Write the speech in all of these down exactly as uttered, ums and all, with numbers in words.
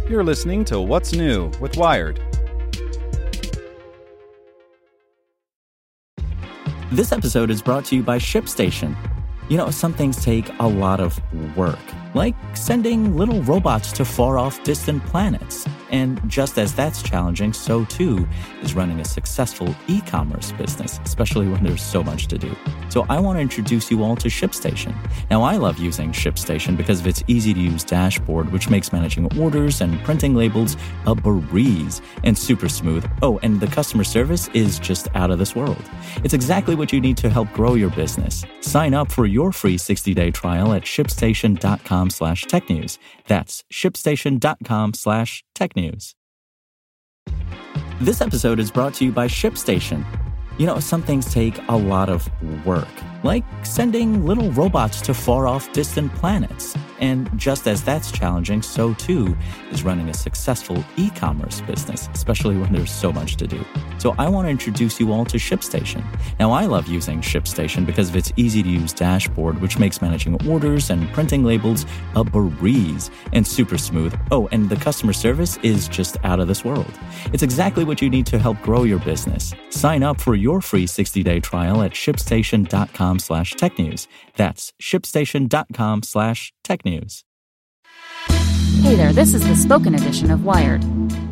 You're listening to What's New with Wired. This episode is brought to you by ShipStation. You know, some things take a lot of work, like sending little robots to far-off distant planets. And just as that's challenging, so too is running a successful e-commerce business, especially when there's so much to do. So I want to introduce you all to ShipStation. Now, I love using ShipStation because of its easy-to-use dashboard, which makes managing orders and printing labels a breeze and super smooth. Oh, and the customer service is just out of this world. It's exactly what you need to help grow your business. Sign up for your free sixty-day trial at shipstation.com slash technews. That's shipstation.com slash technews. This episode is brought to you by ShipStation. You know, some things take a lot of work, like sending little robots to far-off distant planets. And just as that's challenging, so too is running a successful e-commerce business, especially when there's so much to do. So I want to introduce you all to ShipStation. Now, I love using ShipStation because of its easy-to-use dashboard, which makes managing orders and printing labels a breeze and super smooth. Oh, and the customer service is just out of this world. It's exactly what you need to help grow your business. Sign up for your free sixty-day trial at shipstation.com slash technews. That's shipstation.com slash technews. Hey there, this is the spoken edition of Wired.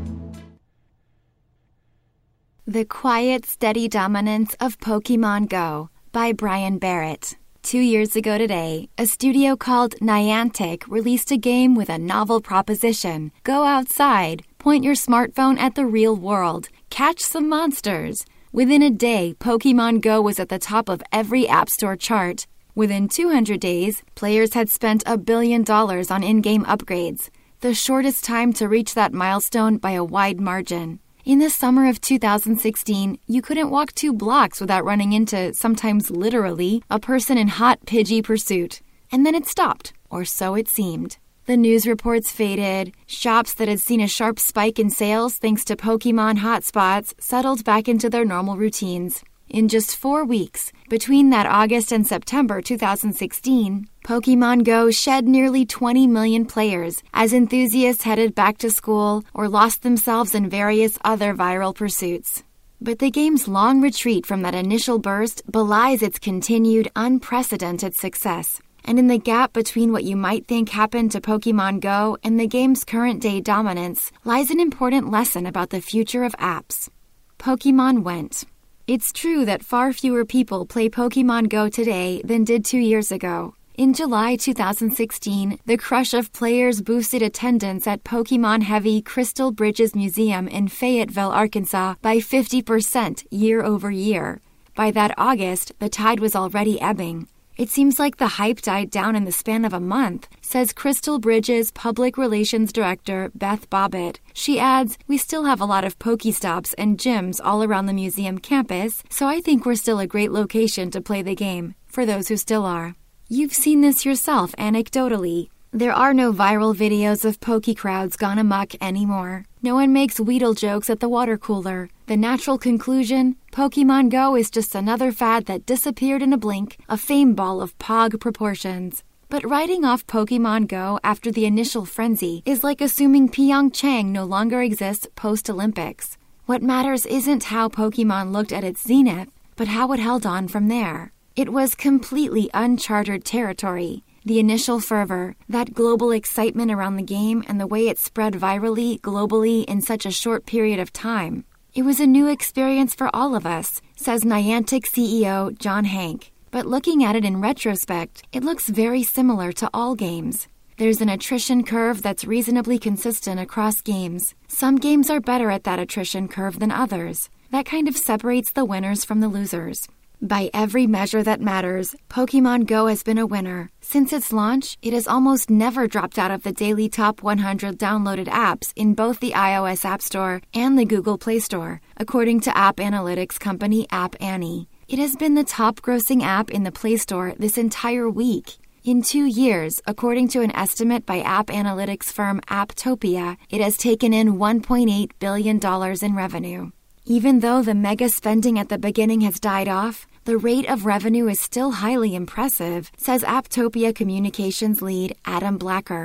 The Quiet, Steady Dominance of Pokemon Go by Brian Barrett. Two years ago today, a studio called Niantic released a game with a novel proposition. Go outside, point your smartphone at the real world, catch some monsters. Within a day, Pokemon Go was at the top of every App Store chart. Within two hundred days, players had spent a billion dollars on in-game upgrades, the shortest time to reach that milestone by a wide margin. In the summer of two thousand sixteen, you couldn't walk two blocks without running into, sometimes literally, a person in hot Pidgey pursuit. And then it stopped, or so it seemed. The news reports faded. Shops that had seen a sharp spike in sales thanks to Pokemon hotspots settled back into their normal routines. In just four weeks, between that August and September two thousand sixteen, Pokemon Go shed nearly twenty million players as enthusiasts headed back to school or lost themselves in various other viral pursuits. But the game's long retreat from that initial burst belies its continued, unprecedented success. And in the gap between what you might think happened to Pokemon Go and the game's current-day dominance lies an important lesson about the future of apps. Pokemon went. It's true that far fewer people play Pokemon Go today than did two years ago. In July two thousand sixteen, the crush of players boosted attendance at Pokemon-heavy Crystal Bridges Museum in Fayetteville, Arkansas by fifty percent year over year. By that August, the tide was already ebbing. It seems like the hype died down in the span of a month, says Crystal Bridges Public Relations Director Beth Bobbitt. She adds, we still have a lot of Pokestops and gyms all around the museum campus, so I think we're still a great location to play the game, for those who still are. You've seen this yourself anecdotally. There are no viral videos of Poke crowds gone amok anymore. No one makes Weedle jokes at the water cooler. The natural conclusion, Pokemon Go is just another fad that disappeared in a blink, a fame ball of Pog proportions. But writing off Pokemon Go after the initial frenzy is like assuming Pyeongchang no longer exists post-Olympics. What matters isn't how Pokemon looked at its zenith, but how it held on from there. It was completely uncharted territory. The initial fervor, that global excitement around the game and the way it spread virally, globally in such a short period of time. It was a new experience for all of us, says Niantic C E O John Hank. But looking at it in retrospect, it looks very similar to all games. There's an attrition curve that's reasonably consistent across games. Some games are better at that attrition curve than others. That kind of separates the winners from the losers. By every measure that matters, Pokemon Go has been a winner. Since its launch, it has almost never dropped out of the daily top one hundred downloaded apps in both the iOS App Store and the Google Play Store, according to app analytics company App Annie. It has been the top-grossing app in the Play Store this entire week. In two years, according to an estimate by app analytics firm Apptopia, it has taken in one point eight billion dollars in revenue. Even though the mega spending at the beginning has died off, the rate of revenue is still highly impressive, says Apptopia Communications lead Adam Blacker.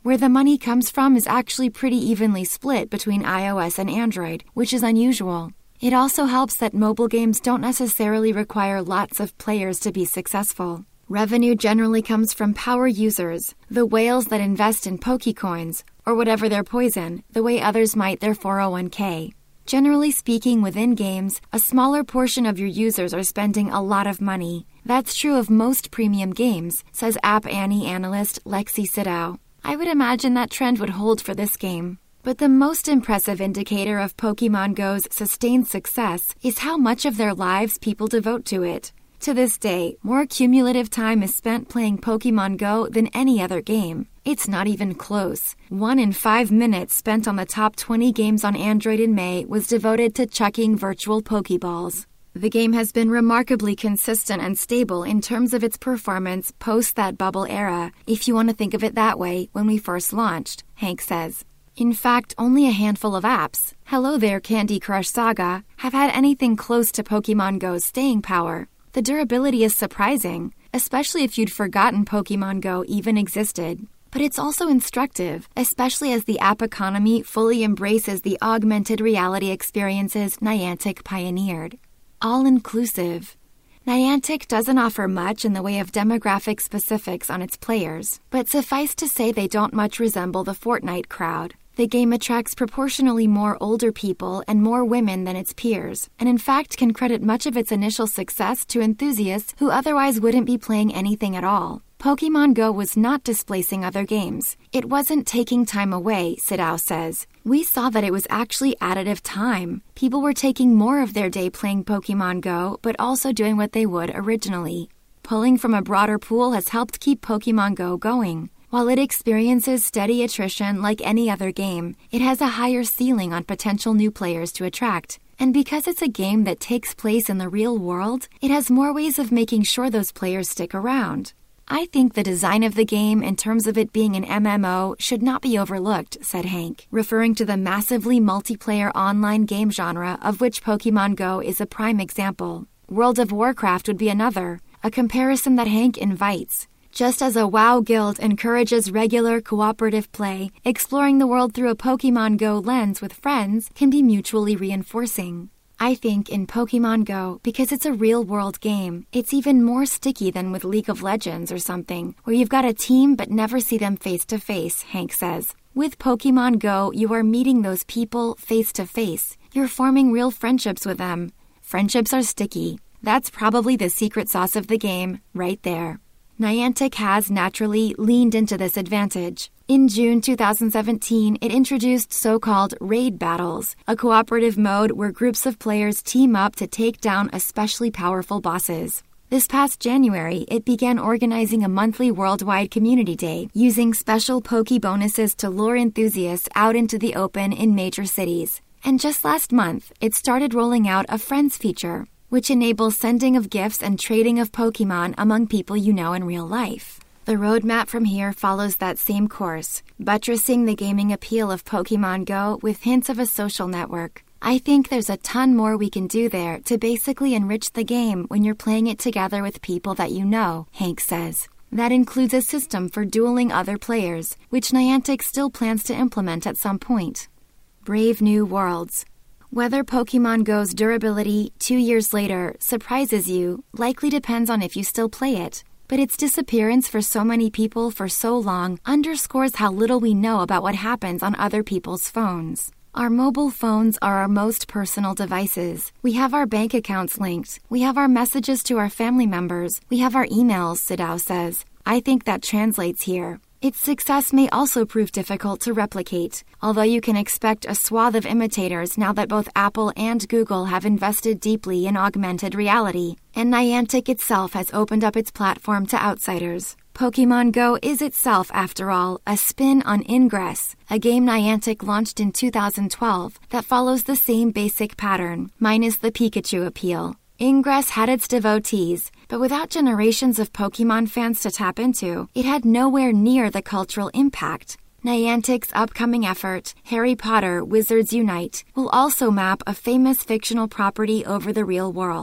Where the money comes from is actually pretty evenly split between iOS and Android, which is unusual. It also helps that mobile games don't necessarily require lots of players to be successful. Revenue generally comes from power users, the whales that invest in Pokecoins, or whatever their poison, the way others might their four oh one k. Generally speaking, within games, a smaller portion of your users are spending a lot of money. That's true of most premium games, says App Annie analyst Lexi Sidow. I would imagine that trend would hold for this game. But the most impressive indicator of Pokemon Go's sustained success is how much of their lives people devote to it. To this day, more cumulative time is spent playing Pokemon Go than any other game. It's not even close. One in five minutes spent on the top twenty games on Android in May was devoted to chucking virtual Pokeballs. The game has been remarkably consistent and stable in terms of its performance post that bubble era, if you want to think of it that way, when we first launched, Hank says. In fact, only a handful of apps, Hello There Candy Crush Saga, have had anything close to Pokemon Go's staying power. The durability is surprising, especially if you'd forgotten Pokemon Go even existed. But it's also instructive, especially as the app economy fully embraces the augmented reality experiences Niantic pioneered. All-inclusive. Niantic doesn't offer much in the way of demographic specifics on its players, but suffice to say they don't much resemble the Fortnite crowd. The game attracts proportionally more older people and more women than its peers, and in fact can credit much of its initial success to enthusiasts who otherwise wouldn't be playing anything at all. Pokemon Go was not displacing other games. It wasn't taking time away, Sidow says. We saw that it was actually additive time. People were taking more of their day playing Pokemon Go, but also doing what they would originally. Pulling from a broader pool has helped keep Pokemon Go going. While it experiences steady attrition like any other game, it has a higher ceiling on potential new players to attract. And because it's a game that takes place in the real world, it has more ways of making sure those players stick around. I think the design of the game in terms of it being an M M O should not be overlooked, said Hank, referring to the massively multiplayer online game genre of which Pokemon Go is a prime example. World of Warcraft would be another, a comparison that Hank invites. Just as a WoW guild encourages regular cooperative play, exploring the world through a Pokemon Go lens with friends can be mutually reinforcing. I think in Pokemon Go, because it's a real-world game, it's even more sticky than with League of Legends or something, where you've got a team but never see them face-to-face, Hank says. With Pokemon Go, you are meeting those people face-to-face. You're forming real friendships with them. Friendships are sticky. That's probably the secret sauce of the game, right there. Niantic has naturally leaned into this advantage. In June two thousand seventeen, it introduced so-called raid battles, a cooperative mode where groups of players team up to take down especially powerful bosses. This past January, it began organizing a monthly worldwide community day, using special Poke bonuses to lure enthusiasts out into the open in major cities. And just last month, it started rolling out a Friends feature, which enables sending of gifts and trading of Pokemon among people you know in real life. The roadmap from here follows that same course, buttressing the gaming appeal of Pokemon Go with hints of a social network. I think there's a ton more we can do there to basically enrich the game when you're playing it together with people that you know, Hank says. That includes a system for dueling other players, which Niantic still plans to implement at some point. Brave New Worlds. Whether Pokemon Go's durability two years later surprises you likely depends on if you still play it. But its disappearance for so many people for so long underscores how little we know about what happens on other people's phones. Our mobile phones are our most personal devices. We have our bank accounts linked. We have our messages to our family members. We have our emails, Sidow says. I think that translates here. Its success may also prove difficult to replicate, although you can expect a swath of imitators now that both Apple and Google have invested deeply in augmented reality, and Niantic itself has opened up its platform to outsiders. Pokemon Go is itself, after all, a spin on Ingress, a game Niantic launched in two thousand twelve that follows the same basic pattern, minus the Pikachu appeal. Ingress had its devotees, but without generations of Pokemon fans to tap into, it had nowhere near the cultural impact. Niantic's upcoming effort, Harry Potter Wizards Unite, will also map a famous fictional property over the real world.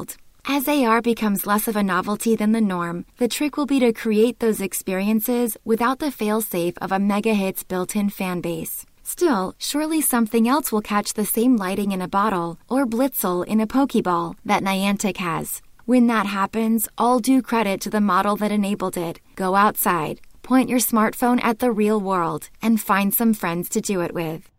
As A R becomes less of a novelty than the norm, the trick will be to create those experiences without the fail-safe of a mega-hits built-in fan base. Still, surely something else will catch the same lighting in a bottle or Blitzel in a Pokeball that Niantic has. When that happens, all due credit to the model that enabled it. Go outside, point your smartphone at the real world, and find some friends to do it with.